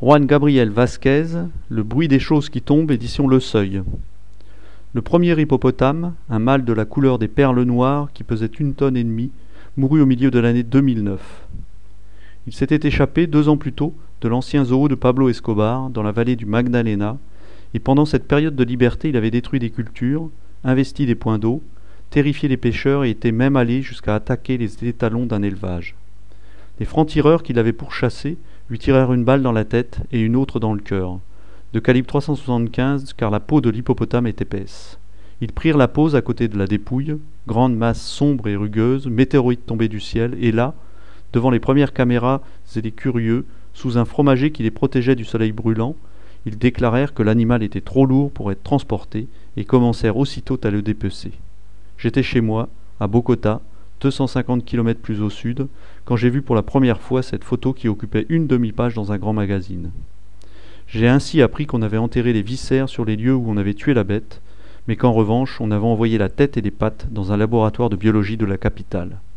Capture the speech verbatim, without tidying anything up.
Juan Gabriel Vasquez, Le bruit des choses qui tombent, édition Le Seuil. Le premier hippopotame, un mâle de la couleur des perles noires qui pesait une tonne et demie, mourut au milieu de l'année deux mille neuf. Il s'était échappé deux ans plus tôt de l'ancien zoo de Pablo Escobar dans la vallée du Magdalena, et pendant cette période de liberté il avait détruit des cultures, investi des points d'eau, terrifié les pêcheurs et était même allé jusqu'à attaquer les étalons d'un élevage. Les francs-tireurs qui l'avaient pourchassé lui tirèrent une balle dans la tête et une autre dans le cœur, de calibre trois cent soixante-quinze car la peau de l'hippopotame est épaisse. Ils prirent la pose à côté de la dépouille, grande masse sombre et rugueuse, météorite tombé du ciel, et là, devant les premières caméras et les curieux, sous un fromager qui les protégeait du soleil brûlant, ils déclarèrent que l'animal était trop lourd pour être transporté et commencèrent aussitôt à le dépecer. J'étais chez moi, à Bogota, deux cent cinquante kilomètres plus au sud, quand j'ai vu pour la première fois cette photo qui occupait une demi-page dans un grand magazine. J'ai ainsi appris qu'on avait enterré les viscères sur les lieux où on avait tué la bête, mais qu'en revanche on avait envoyé la tête et les pattes dans un laboratoire de biologie de la capitale.